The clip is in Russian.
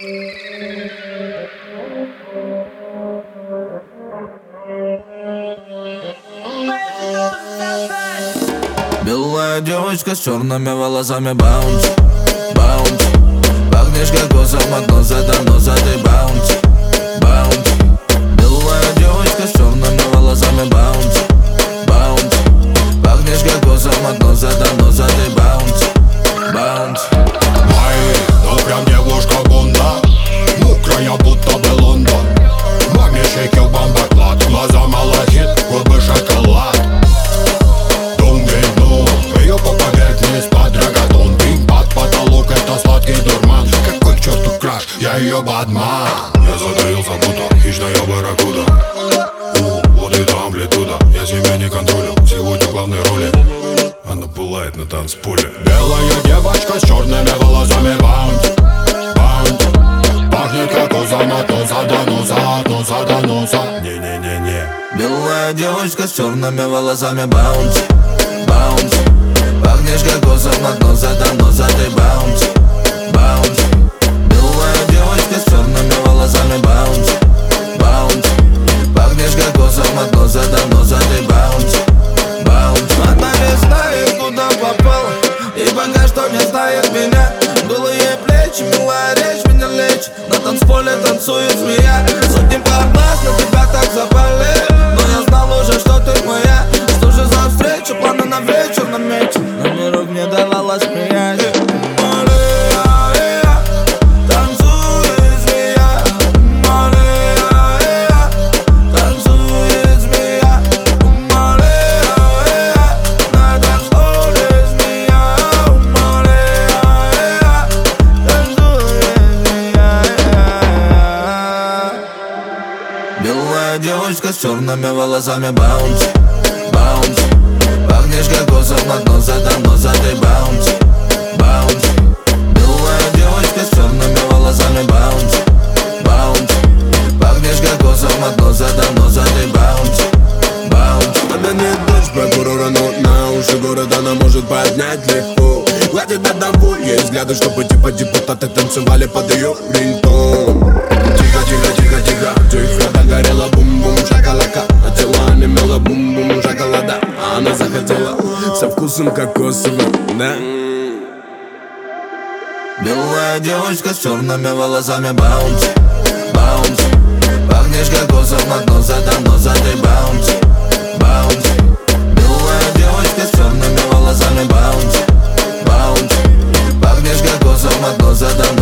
Белая девочка с черными волосами, баунти, баунти. Пахнешь кокосом от носа до носа, ты баунти, баунти. Белая девочка с черными волосами, баунти, баунти. Пахнешь кокосом от носа до носа, ты баунти, баунти. Ай, ну прям девушка Гунда, мокрая будто бы Лондон. Маме шейкил бомбоклад, глаза малахит, губы шоколад. Ее по поверхности под рогатон, дым под потолок, это сладкий дурман. Какой к черту краш, я ее бадман. Я затаился будто хищная барракуда. Вот это амплитуда, я себя не контролю. Сегодня главной роли она пылает на танцполе. Белая девочка с черными волосами, баунти, баунти. Пахнет кокосом от носа до носа, от носа до носа. Не-не-не-не. Белая девочка с черными волосами, баунти, баунти. Пахнешь кокосом от носа до носа, ты баунти, баунти. Белая девочка с черными волосами, баунти, баунти. Пахнешь кокосом от носа до носа, ты баунти, баунти. Она не знает, куда попала, и пока что не знает меня. Голые плечи, милая речь меня лечит, на танцполе танцует змея. Судьба глаз на тебя так запали, но я знал уже, что ты моя. Что же за встречу, планы на вечер наметил, но мне рук не давалось приять. Белая девочка с черными волосами, баунти, баунти. Пахнешь кокосом от носа до носа, ты баунти, баунти. Белая девочка с черными волосами, баунти, баунти. Пахнешь кокосом от носа до носа, ты баунти, баунти. Она не дочь прокурора, но на уши город она может поднять легко. Гладит одного, есть взгляды, чтобы типа депутаты танцевали под ее рингтон. Тихо, догорела бум-бум шоколака, а тела немело бум-бум шоколада. А она захотела со вкусом кокосовым, да. Белая девочка с черными волосами, баунти, баунти. Пахнешь кокосом от носа до носа, ты баунти, баунти. Белая девочка с черными волосами, баунти, баунти. Пахнешь кокосом от носа до